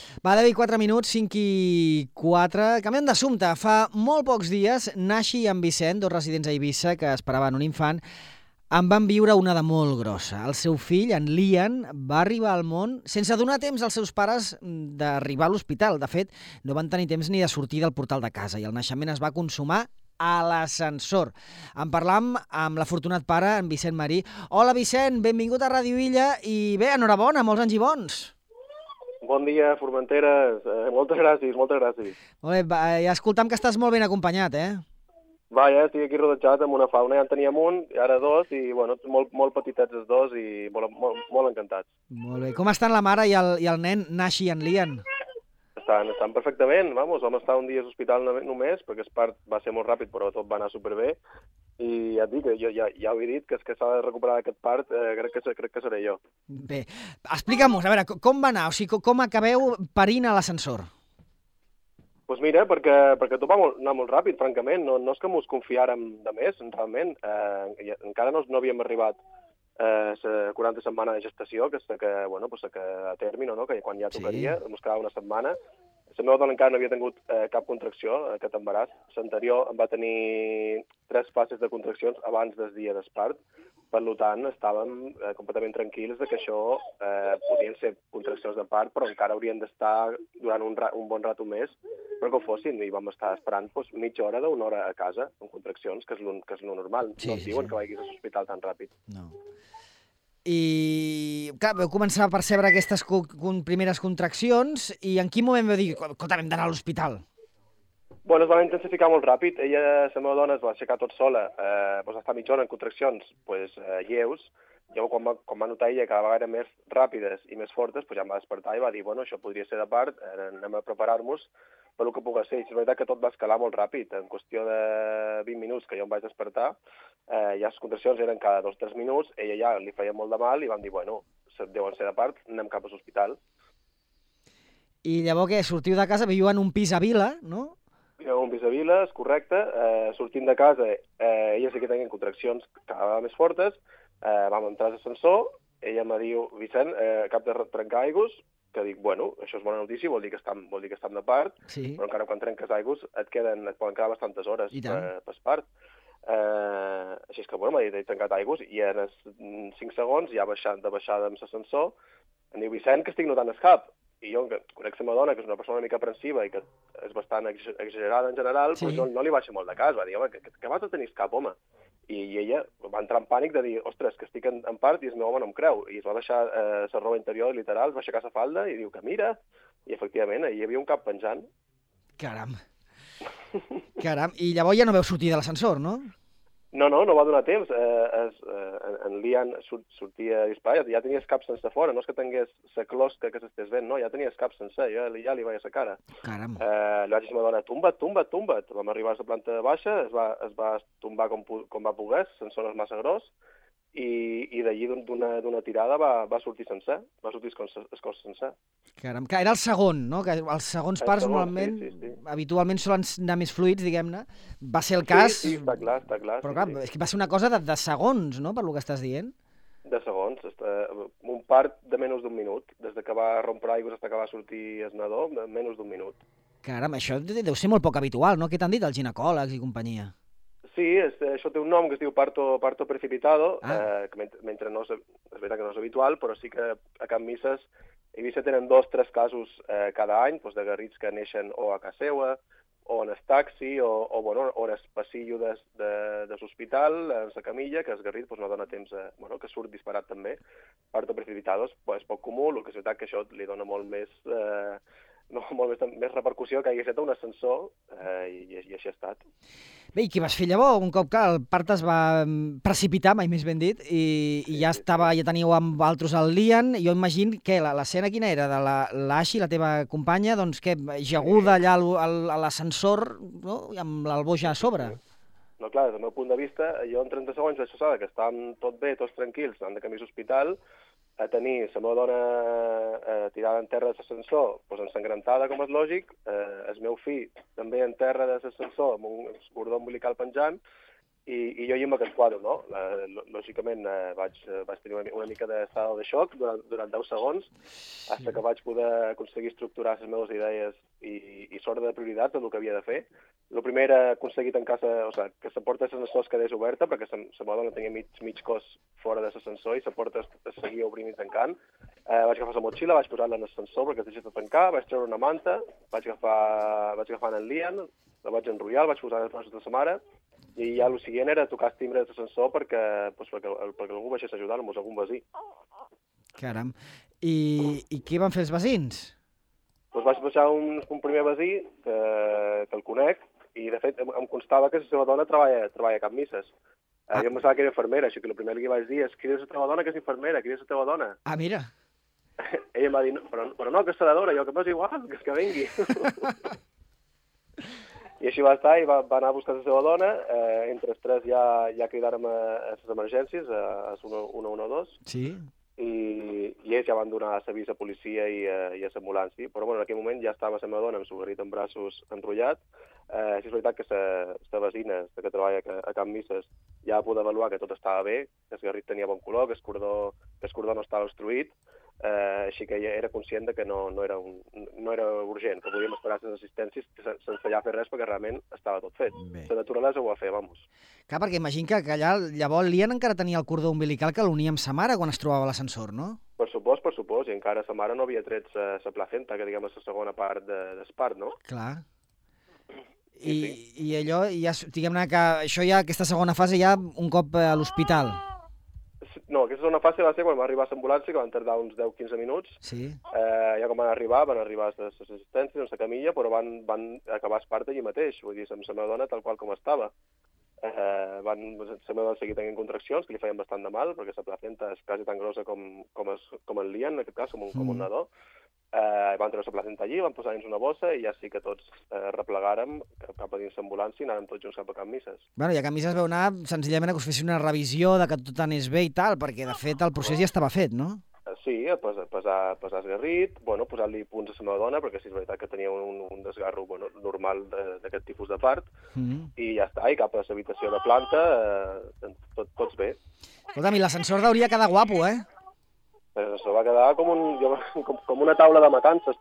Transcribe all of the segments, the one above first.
Va, 10 i 4 minuts, 5 i 4. Canviem d'assumpte. Fa molt pocs dies, Naixi i en Vicent, dos residents a Eivissa que esperaven un infant, en van viure una de molt grossa. El seu fill, en Lian, va arribar al món sense donar temps als seus pares d'arribar a l'hospital. De fet, no van tenir temps ni de sortir del portal de casa i el naixement es va consumar a l'ascensor. En parlam amb l'afortunat pare, en Vicent Marí. Hola, Vicent, benvingut a Ràdio Illa i bé, enhorabona, molts anys i bons. Bon dia, Formenteres. Moltes gràcies, moltes gràcies. Molt bé, ja escoltam que estàs molt ben acompanyat, eh? Vaja, estic aquí rodejat amb una fauna. Ja en teníem un, i ara dos, i bueno, molt petitets els dos i molt encantats. Molt bé. Com estan la mare i el nen, Naixi i en Lian? Estan perfectament, vamos. Vam estar un dia a l'hospital només, perquè el part va ser molt ràpid, però tot va anar superbé. I ja et dic, jo ja ho he dit, que és que s'ha de recuperar aquest part, crec que seré jo. Bé, explica'm-ho, a veure, com va anar? O sigui, com acabeu parint a l'ascensor? Doncs mira, perquè tot va anar molt ràpid, francament. No és que mos confiàrem de més, realment. Encara no havíem arribat a la 40 setmana de gestació, que és que a tèrmino, no? Que quan ja tocaria, mos quedava una setmana. La meva dona encara no havia tingut cap contracció, aquest embaràs. L'anterior va tenir 3 fases de contraccions abans del dia d'espart. Per tant, estàvem completament tranquils que això podien ser contraccions de part, però encara haurien d'estar durant un bon rato més perquè ho fossin, i vam estar esperant mitja hora d'una hora a casa amb contraccions, que és lo normal. No et diuen que vagis a l'hospital tan ràpid. No. I, clar, vau començar a percebre aquestes primeres contraccions i en quin moment vau dir, escolta, hem d'anar a l'hospital? Bueno, es va intensificar molt ràpid. Ella, la meva dona, es va aixecar tot sola, estar mitja hora en contraccions lleus. Llavors, quan va notar ella que cada vegada eren més ràpides i més fortes, ja em va despertar i va dir, bueno, això podria ser de part, anem a preparar-nos per el que pugui ser. I és veritat que tot va escalar molt ràpid. En qüestió de 20 minuts que jo em vaig despertar, ja les contraccions eren cada 2-3 minuts, ella ja li feia molt de mal i van dir, bueno, deuen ser de part, anem cap a l'hospital. I llavors què? Sortiu de casa, viu en un pis a Vila, no? Un pis a Vila, és correcte. Sortint de casa, ella sí que tenia contraccions cada vegada més fortes. Vam entrar a l'ascensor, ella em diu, Vicent, cap de trencar aigües, que dic, bueno, això és bona notícia, vol dir que estem de part, sí. Però encara quan trenques aigües et poden quedar bastantes hores per part. Així és que, bueno, m'ha dit, he trencat aigües, i en 5 segons, ja de baixada amb l'ascensor, em diu, Vicent, que estic notant el cap. I jo, que conec la meva dona, que és una persona una mica aprensiva i que és bastant exagerada en general, sí. Doncs no li baixa molt de cas. Va dir, home, que vas a tenir el cap, home? I ella va entrar en pànic de dir, ostres, que estic en part i el meu home no em creu. I es va deixar la roba interior, literal, es va aixecar la falda i diu que mira. I, efectivament, hi havia un cap penjant. Caram. Caram. I llavors ja no veu sortir de l'ascensor, no? No va donar temps. En Lian sortia disparat, ja tenia el cap sense fora, no és que tingués la closca que s'estés vent, no, ja tenia el cap sense, ja li veia la cara. Caram. Li vaig dir a la meva dona, tomba't. Vam arribar a la planta baixa, es va tombar com va poder, sense sonar massa gros, i d'allí d'una tirada va sortir sencer, va sortir el cos sencer. Caram, que era el segon, no? Que els segons parts normalment, sí. Habitualment solen anar més fluids, diguem-ne. Va ser el cas... Sí, està clar. Però clar, és que va ser una cosa de segons, no?, per lo que estàs dient. De segons. Un part de menys d'un minut. Des que va rompre aigües fins que va sortir el nadó, menys d'un minut. Caram, això deu ser molt poc habitual, no? Què t'han dit els ginecòlegs i companyia? Sí, això té un nom que es diu parto precipitado, que mentre no és veritat que no és habitual, però sí que a Can Misses a Eivissa tenen 2-3 casos cada any, de garrits que neixen o a casa seva, o en el taxi, o en el passillo de l'hospital, en la camilla, que el garrit no dona temps, que surt disparat també. Parto precipitado és poc comú, el que és veritat que això li dona molt més repercussió que hagi fet un ascensor, i així ha estat. Bé, i què vas fer llavors? Un cop que el part es va precipitar, mai més ben dit, i ja teníeu amb altres el Lian. Jo imagino que l'escena quina era? De l'Aixi, la teva companya, doncs què, jaguda allà a l'ascensor, no?, amb l'alboja a sobre. No, clar, des del meu punt de vista, jo en 30 segons vaig passar que estàvem tot bé, tots tranquils, anant de camí a l'hospital, a tenir la meva dona tirada en terra de l'ascensor, ensangrentada, com és lògic, el meu fill també en terra de l'ascensor, amb un cordó umbilical penjant, i jo hi amb aquest quadre, no? Lògicament vaig tenir una mica d'estada de xoc durant 10 segons, fins que vaig poder aconseguir estructurar les meves idees i sort de prioritats del que havia de fer. El primer era aconseguir tancar, que la porta de l'ascensor es quedés oberta, perquè la meva dona tenia mig cos fora de l'ascensor i la porta es seguia obrint i tancant. Vaig agafar la motxilla, vaig posar-la en l'ascensor perquè es deixés de tancar, vaig treure una manta, vaig agafar en Lian, la vaig enrotllar, el vaig posar als braços de sa mare, i ja el següent era tocar el timbre de l'ascensor perquè algú baixés a ajudar-nos, algun veí. Caram. I què van fer els veïns? Doncs vaig baixar un primer veí que el conec, i de fet em constava que la seva dona treballa a Can Misses. Jo em pensava que era infermera, així que el primer que vaig dir és: crida la teva dona, que és infermera, crida la teva dona. Ah, mira. Ella em va dir: però no, que és sedadora. Jo, que m'és igual, que vingui. I així va estar, i va anar a buscar la seva dona. Entre els tres ja cridàrem a les emergències, a 112. Sí. I ells ja van donar l'avís a policia i a l'ambulància. Però bueno, en aquell moment ja estava la meva dona amb el garrit en braços enrotllat. És veritat que la veïna que treballa a Can Misses ja va poder avaluar que tot estava bé, que el garrit tenia bon color, que el cordó no estava obstruït. Així que ella era conscient de que no era urgent, que podíem esperar les assistències sense ja fer res, perquè realment estava tot fet. La naturalesa ho va fer, vamos. Clar, perquè imagino que allà, llavors, Lian encara tenia el cordó umbilical que l'unia amb sa mare quan es trobava a l'ascensor, no? Per supost, i encara sa mare no havia tret la placenta, que diguem és la segona part del part, no? Clar. I allò, ja, diguem-ne que això ja, aquesta segona fase ja un cop a l'hospital. No, aquesta segona fase va ser quan va arribar l'ambulància, que van tardar uns 10-15 minuts. Sí. Ja quan van arribar les assistències en la camilla, però van acabar el part allí mateix, vull dir, amb la meva dona tal qual com estava. La meva dona seguir tenint contraccions, que li feien bastant de mal, perquè la placenta és quasi tan grossa com el Lian, en aquest cas, com un nadó. Van treure la placenta allí, van posar dins una bossa i ja sí que tots replegàrem cap a dins l'ambulància i anàrem tots junts cap a Can Misses. Bueno, i a Can Misses veu anar senzillament a que us fessin una revisió de que tot anés bé i tal, perquè de fet el procés ja estava fet, no? Sí, pesar el garrit, posar-li punts a la meva dona, perquè sí és veritat que tenia un desgarro normal d'aquest tipus de part, i ja està, i cap a l'habitació de planta, tots bé. Escolta'm, i l'ascensor hauria quedar guapo, eh? Això va quedar com una taula de matances,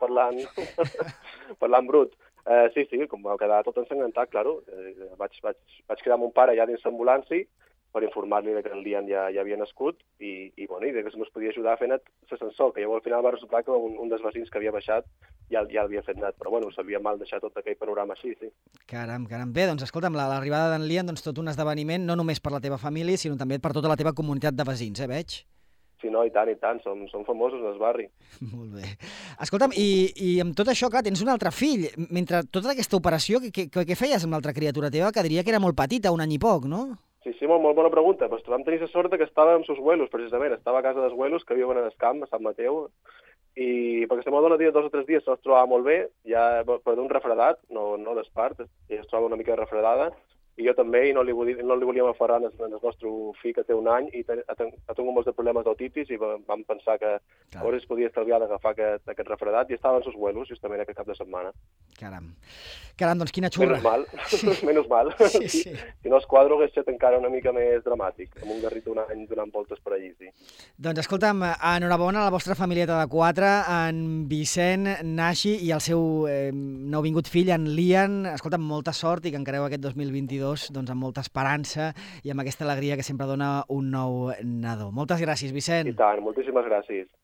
parlant brut. Sí, com va quedar tot ensangrentat, claro. Vaig quedar amb mon pare ja dins l'ambulància per informar-li que el Lian ja havia nascut i que es podia ajudar fent l'ascensor, que llavors al final va resultar que un dels veïns que havia baixat ja l'havia fet net, però sabia mal deixar tot aquell panorama així, sí. Caram. Bé, doncs escolta'm, l'arribada d'en Lian, tot un esdeveniment, no només per la teva família, sinó també per tota la teva comunitat de veïns, veig? Sí, no, i tant, som famosos en el barri. Molt bé. Escolta'm, i amb tot això, clar, tens un altre fill. Mentre tota aquesta operació, què feies amb l'altra criatura teva, que diria que era molt petita, un any i poc, no? Sí, molt bona pregunta. Pues vam tenir la sort que estava amb sus abuelos, precisament. Estava a casa dels abuelos, que viuen en el camp, a Sant Mateu, i perquè la meva dona 2 o 3 dies se trobava molt bé, ja per d'un refredat, no d'espart, ella es troba una mica refredada, i jo també, i no li volíem aferrar en el nostre fill, que té un any, i ha tingut molts de problemes d'autitis, i vam pensar que a veure si es podia estalviar d'agafar aquest refredat, i estava en sus abuelos, justament aquest cap de setmana. Caram, doncs quina xurra. Menys mal. Sí. Si no, el quadre hauria estat encara una mica més dramàtic, amb un garrit d'un any donant voltes per allí, sí. Doncs escolta'm, enhorabona a la vostra familieta de 4, en Vicent, Naixi i el seu nouvingut fill, en Lian. Escolta'm, molta sort i que encareu aquest 2022 doncs amb molta esperança i amb aquesta alegria que sempre dona un nou nadó. Moltes gràcies, Vicent. I tant, moltíssimes gràcies.